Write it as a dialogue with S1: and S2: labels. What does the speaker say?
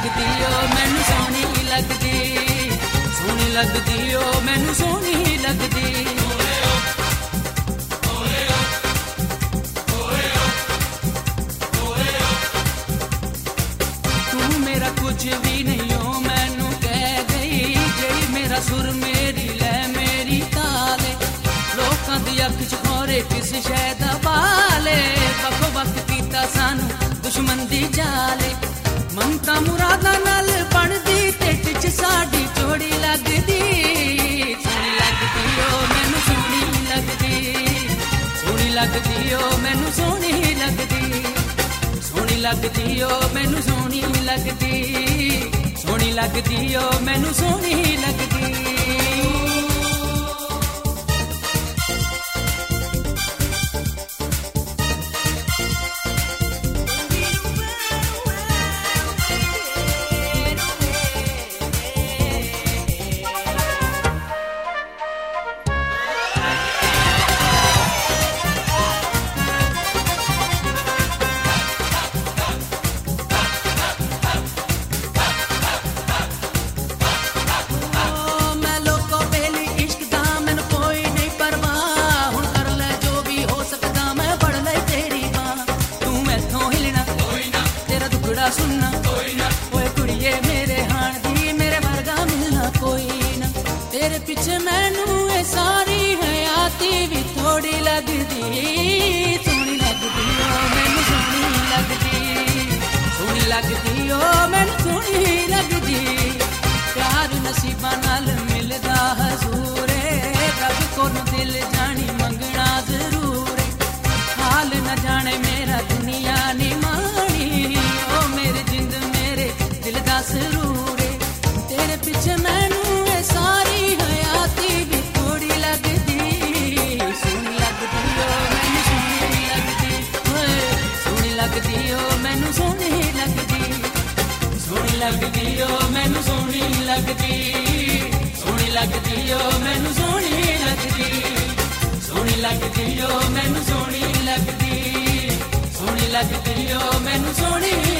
S1: ਲੱਗਦੀ ਓ ਮੈਨੂੰ ਸੋਹਣੀ ਲੱਗਦੀ, ਸੋਹਣੀ ਲੱਗਦੀ ਓ ਮੈਨੂੰ ਸੋਹਣੀ ਲੱਗਦੀ। ਤੂੰ ਮੇਰਾ ਕੁਝ ਵੀ ਨਹੀਂ ਓ ਮੈਨੂੰ ਕਹਿ ਗਈ, ਜਿਹੜੀ ਮੇਰਾ ਸੁਰ ਮੇਰੀ ਲੈ ਮੇਰੀ ਤਾਲੇ, ਲੋਕਾਂ ਦੀ ਅੱਖ ਚ ਖੋਰੇ ਕਿਸ ਸ਼ੈ ਦਾ ਬਾਲੇ, ਵੱਖੋ ਵੱਖ ਕੀਤਾ ਸਾਨੂੰ ਦੁਸ਼ਮਣ ਦੀ ਜਾਲੇ, ਮੰਗਤਾ ਮੁਰਾਦਾਂ ਨਾਲ ਬਣਦੀ ਢਿੱਡ ਚ ਸਾਡੀ ਚੋੜੀ ਲੱਗਦੀ, ਸੋਹਣੀ ਲੱਗਦੀ ਓ ਮੈਨੂੰ ਸੋਹਣੀ ਲੱਗਦੀ, ਸੋਹਣੀ ਲੱਗਦੀ ਓ ਮੈਨੂੰ ਸੋਹਣੀ ਲੱਗਦੀ, ਸੋਹਣੀ ਲੱਗਦੀ ਓ ਮੈਨੂੰ ਸੋਹਣੀ ਲੱਗਦੀ, ਸੋਹਣੀ ਲੱਗਦੀ ਓ ਮੈਨੂੰ ਸੋਹਣੀ ਲੱਗਦੀ। ਸੁਣਨਾ ਓਏ ਕੁੜੀਏ ਮੇਰੇ ਹਾਣ ਦੀ, ਮੇਰੇ ਵਰਗਾ ਮਿਲਣਾ ਕੋਈ ਨਾ, ਤੇਰੇ ਪਿੱਛੇ ਮੈਨੂੰ ਇਹ ਸਾਰੀ ਹਯਾਤੀ ਵੀ ਥੋੜੀ ਲੱਗਦੀ, ਸੋਹਣੀ ਲੱਗਦੀ ਓ ਮੈਨੂੰ ਸੋਹਣੀ ਲੱਗਦੀ, ਸੋਹਣੀ ਲੱਗਦੀ ਓ ਮੈਨੂੰ ਸੋਹਣੀ ਲੱਗਦੀ। ਪਿਆਰ ਨਸੀਬਾਂ ਨਾਲ ਮਿਲਦਾ ਹਜ਼ੂਰ ਏ, ਰੱਬ ਕੋਲੋਂ ਦਿਲ ਜਾਣੀ ਮੰਗਣਾ ਜ਼ਰੂਰ ਏ, ਹਾਲ ਨਾ ਜਾਣੇ ਮੇਰਾ ਦੁਨੀਆ ਨੀ ਮਾਣੀ, ਜ਼ਰੂਰ ਏ ਤੇਰੇ ਪਿੱਛੇ ਮੈਨੂੰ ਇਹ ਸਾਰੀ ਹਯਾਤੀ ਵੀ ਥੋੜੀ ਲੱਗਦੀ, ਸੋਹਣੀ ਲੱਗਦੀ ਓ ਮੈਨੂੰ ਸੋਹਣੀ ਲੱਗਦੀ, ਓਏ ਸੋਹਣੀ ਲੱਗਦੀ ਓ ਮੈਨੂੰ ਸੋਹਣੀ ਲੱਗਦੀ, ਸੋਹਣੀ ਲੱਗਦੀ ਓ ਮੈਨੂੰ ਸੋਹਣੀ ਲੱਗਦੀ, ਸੋਹਣੀ ਲੱਗਦੀ ਓ ਮੈਨੂੰ ਸੋਹਣੀ ਲੱਗਦੀ, ਸੋਹਣੀ ਲੱਗਦੀ ਓ ਮੈਨੂੰ ਸੋਹਣੀ ਲੱਗਦੀ, ਸੋਹਣੀ ਲੱਗਦੀ ਓ ਮੈਨੂੰ ਸੋਹਣੀ